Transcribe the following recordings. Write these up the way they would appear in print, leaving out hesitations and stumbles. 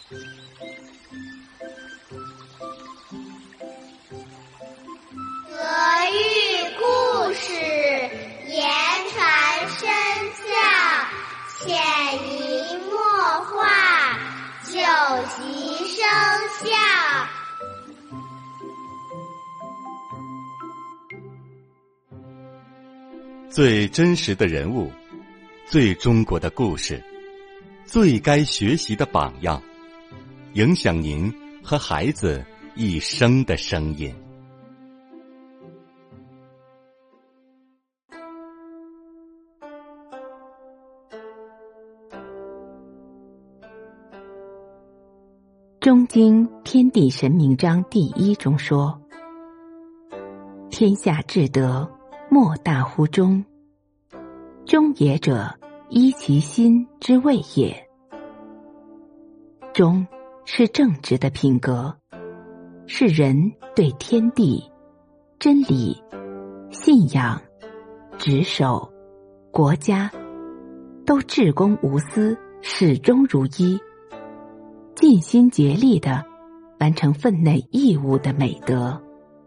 俄语故事言传身教，潜移默化，久极生效。 最真实的人物，最中国的故事，最该学习的榜样，影响您和孩子一生的声音。 中经天地神明章第1中说：天下至德，莫大乎忠。忠也者，依其心之谓也。忠是正直的品格，是人对天地、真理、信仰、职守、国家都至公无私，始终如一，尽心竭力地完成分内义务的美德。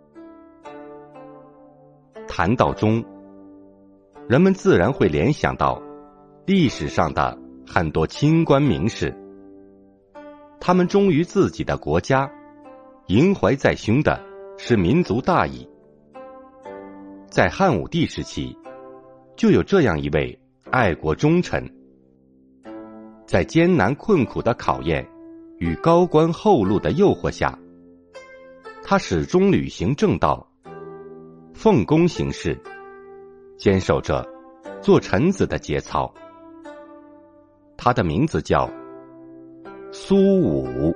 谈到忠，人们自然会联想到历史上的很多清官名士，他们忠于自己的国家，萦怀在胸的是民族大义。在汉武帝时期，就有这样一位爱国忠臣，在艰难困苦的考验与高官厚禄的诱惑下，他始终履行正道，奉公行事，坚守着做臣子的节操。他的名字叫苏武。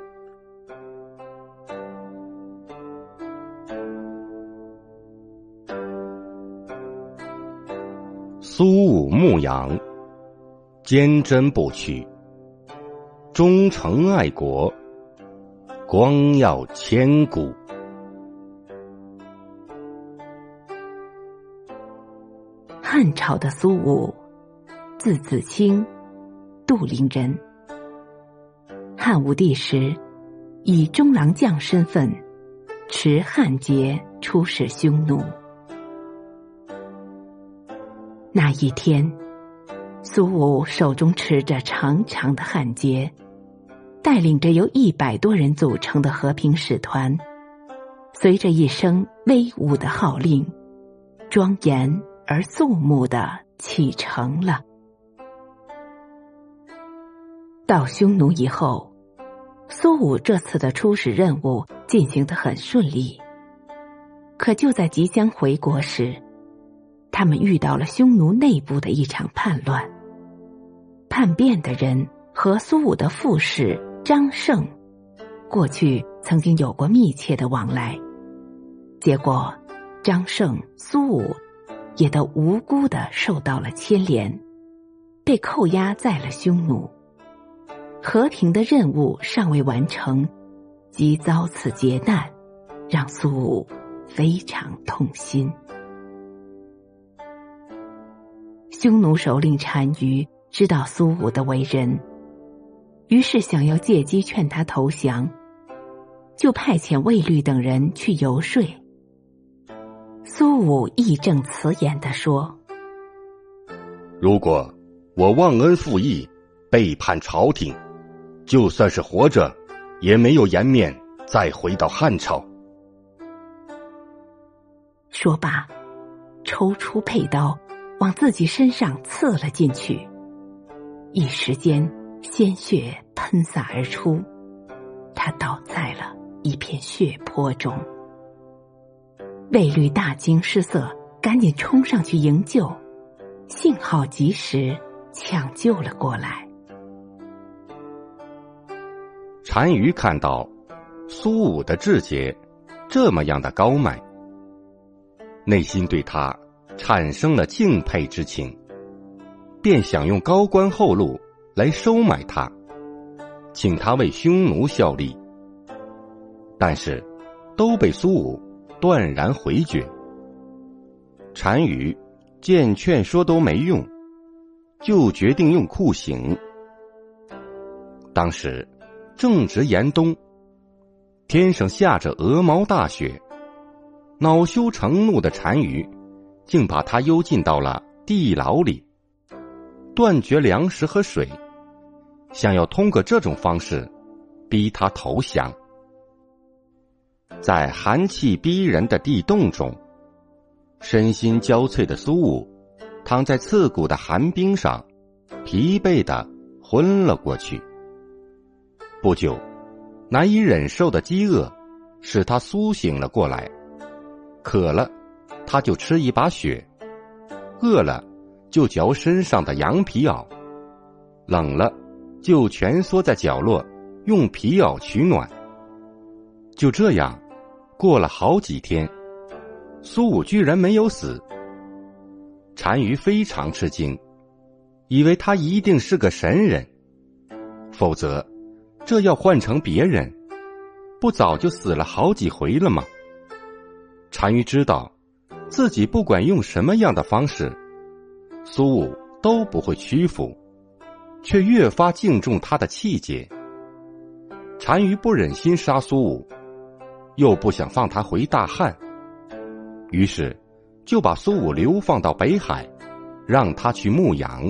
苏武牧羊，坚贞不屈，忠诚爱国，光耀千古。 汉朝的苏武，字子清，杜陵人。汉武帝时，以中郎将身份持汉节出使匈奴。那一天，苏武手中持着长长的汉节，带领着由100多人组成的和平使团，随着一声威武的号令，庄严而肃穆地启程了。到匈奴以后，苏武这次的出使任务进行得很顺利。可就在即将回国时，他们遇到了匈奴内部的一场叛乱。叛变的人和苏武的副使张胜，过去曾经有过密切的往来。结果张胜、苏武也都无辜地受到了牵连，被扣押在了匈奴。和平的任务尚未完成，即遭此劫难，让苏武非常痛心。匈奴首领单于知道苏武的为人，于是想要借机劝他投降，就派遣卫律等人去游说。苏武义正辞严地说： 如果我忘恩负义，背叛朝廷，就算是活着，也没有颜面再回到汉朝。 说罢，抽出佩刀往自己身上刺了进去，一时间鲜血喷洒而出，他倒在了一片血泊中。卫律大惊失色，赶紧冲上去营救，幸好及时抢救了过来。 单于看到苏武的志节这么样的高迈，内心对他产生了敬佩之情，便想用高官厚禄来收买他，请他为匈奴效力。但是都被苏武断然回绝。单于见劝说都没用，就决定用酷刑。当时正值严冬，天上下着鹅毛大雪，恼羞成怒的单于竟把他幽禁到了地牢里，断绝粮食和水，想要通过这种方式逼他投降。在寒气逼人的地洞中，身心交瘁的苏武躺在刺骨的寒冰上，疲惫地昏了过去。不久，难以忍受的饥饿使他苏醒了过来，渴了他就吃一把雪，饿了就嚼身上的羊皮袄，冷了就蜷缩在角落用皮袄取暖。就这样过了好几天，苏武居然没有死。单于非常吃惊，以为他一定是个神人，否则这要换成别人，不早就死了好几回了吗？单于知道自己不管用什么样的方式，苏武都不会屈服，却越发敬重他的气节。单于不忍心杀苏武，又不想放他回大汉，于是就把苏武流放到北海，让他去牧羊。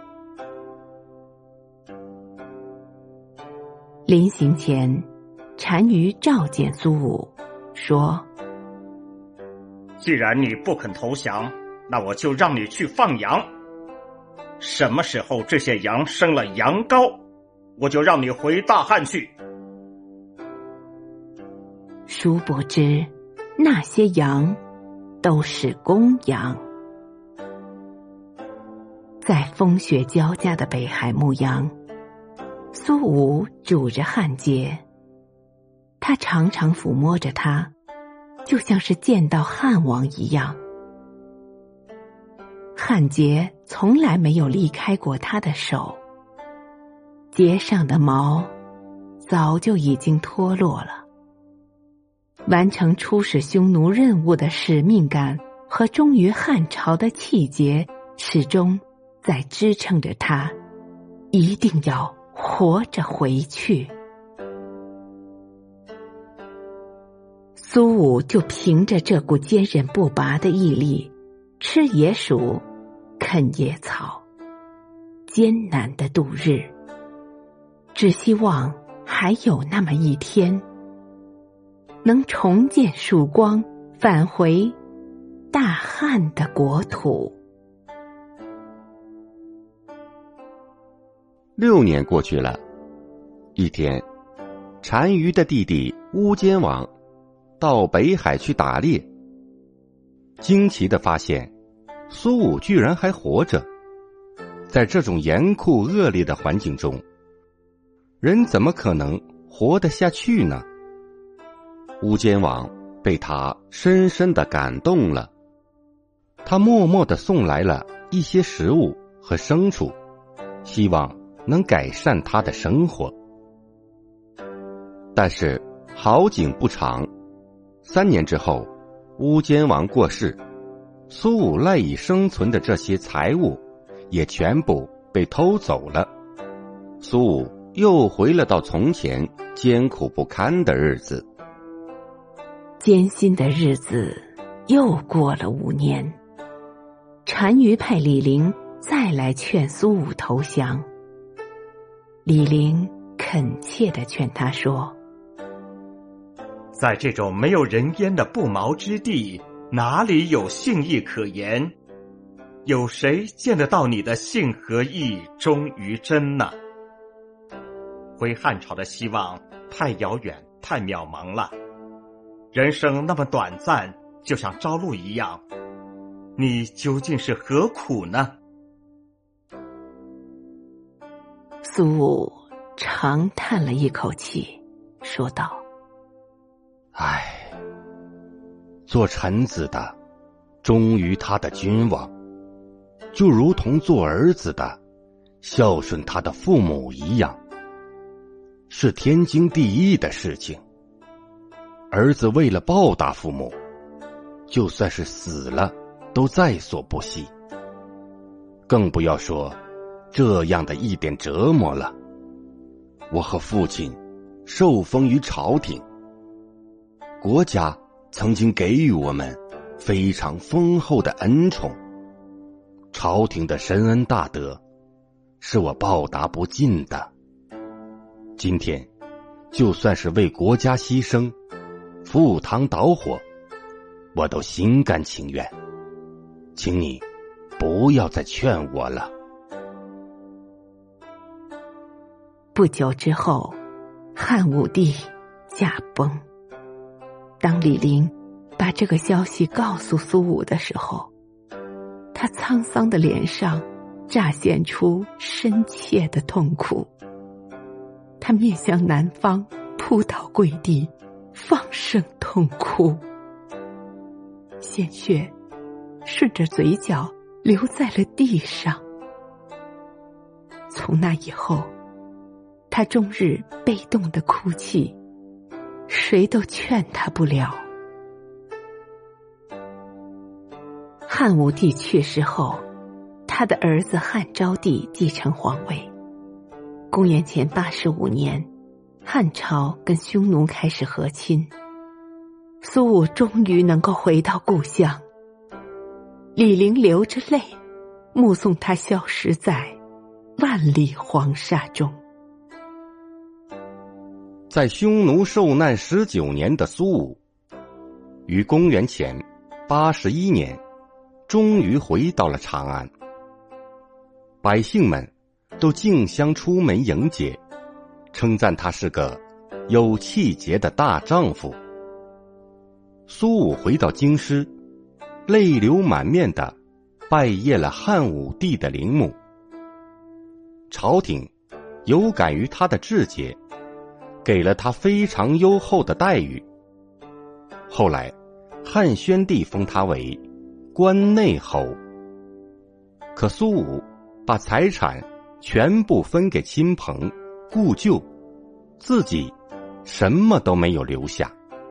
临行前，单于召见苏武，说： 既然你不肯投降，那我就让你去放羊。什么时候这些羊生了羊羔，我就让你回大汉去。 殊不知，那些羊都是公羊。在风雪交加的北海牧羊，苏武拄着汉节，他常常抚摸着它，就像是见到汉王一样。汉节从来没有离开过他的手，节上的毛早就已经脱落了。完成出使匈奴任务的使命感和忠于汉朝的气节，始终在支撑着他，一定要活着回去。苏武就凭着这股坚韧不拔的毅力，吃野薯，啃野草，艰难地度日，只希望还有那么一天，能重见曙光，返回大汉的国土。 6年过去了，一天，单于的弟弟乌坚王到北海去打猎，惊奇地发现苏武居然还活着。在这种严酷恶劣的环境中，人怎么可能活得下去呢？乌坚王被他深深地感动了，他默默地送来了一些食物和牲畜，希望能改善他的生活。但是好景不长，3年之后，乌坚王过世，苏武赖以生存的这些财物也全部被偷走了。苏武又回了到从前艰苦不堪的日子。 艰辛的日子又过了5年，单于派李陵再来劝苏武投降。李陵恳切地劝他说： 在这种没有人烟的不毛之地，哪里有信义可言？有谁见得到你的信和义忠于真呢？回汉朝的希望太遥远，太渺茫了。人生那么短暂，就像朝露一样，你究竟是何苦呢？ 苏武长叹了一口气，说道： 唉，做臣子的忠于他的君王，就如同做儿子的孝顺他的父母一样，是天经地义的事情。儿子为了报答父母，就算是死了都在所不惜，更不要说这样的一点折磨了。我和父亲受封于朝廷。国家曾经给予我们非常丰厚的恩宠，朝廷的深恩大德是我报答不尽的。今天就算是为国家牺牲，赴汤蹈火，我都心甘情愿，请你不要再劝我了。 不久之后，汉武帝驾崩。当李陵把这个消息告诉苏武的时候，他沧桑的脸上乍现出深切的痛苦。他面向南方，扑倒跪地，放声痛哭，鲜血顺着嘴角流在了地上。从那以后，他终日被动的哭泣，谁都劝他不了。汉武帝去世后，他的儿子汉昭帝继承皇位。公元前85年，汉朝跟匈奴开始和亲，苏武终于能够回到故乡。李陵流着泪，目送他消失在万里黄沙中。 在匈奴受难19年的苏武，于公元前81年终于回到了长安。百姓们都竞相出门迎接，称赞他是个有气节的大丈夫。苏武回到京师，泪流满面地拜谒了汉武帝的陵墓。朝廷有感于他的志节，给了他非常优厚的待遇。后来汉宣帝封他为关内侯。可苏武把财产全部分给亲朋故旧，自己什么都没有留下。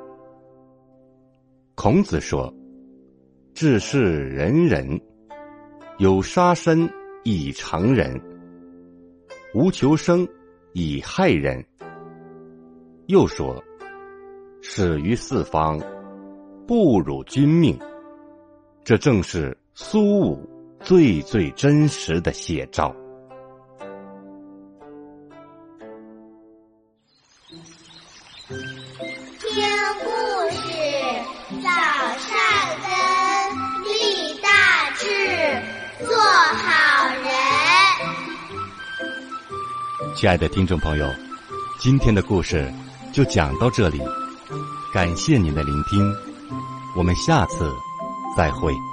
孔子说，治世仁人，有杀身以成仁，无求生以害人。又说，始于四方，不辱君命。这正是苏武最最真实的写照。 听故事，早善根，立大志，做好人。 亲爱的听众朋友，今天的故事就讲到这里，感谢您的聆听，我们下次再会。